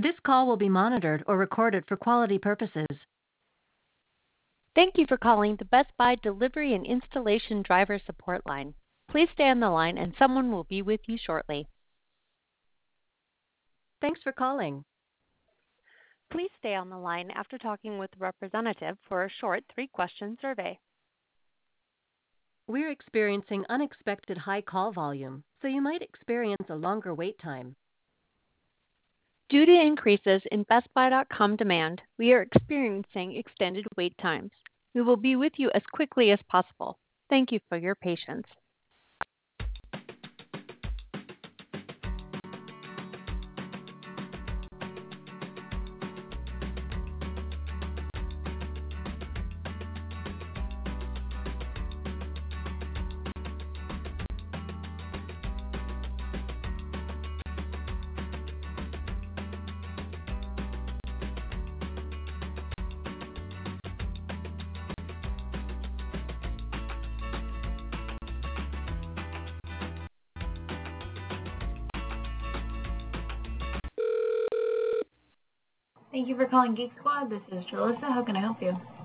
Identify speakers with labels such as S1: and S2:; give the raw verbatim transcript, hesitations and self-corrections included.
S1: This call will be monitored or recorded for quality purposes.
S2: Thank you for calling the Best Buy Delivery and Installation Driver Support Line. Please stay on the line and someone will be with you shortly.
S1: Thanks for calling.
S2: Please stay on the line after talking with a representative for a short three-question survey.
S1: We're experiencing unexpected high call volume, so you might experience a longer wait time.
S2: Due to increases in Best Buy dot com demand, we are experiencing extended wait times. We will be with you as quickly as possible. Thank you for your patience.
S3: Thank you for calling Geek Squad. This is Jalissa. How can I help you?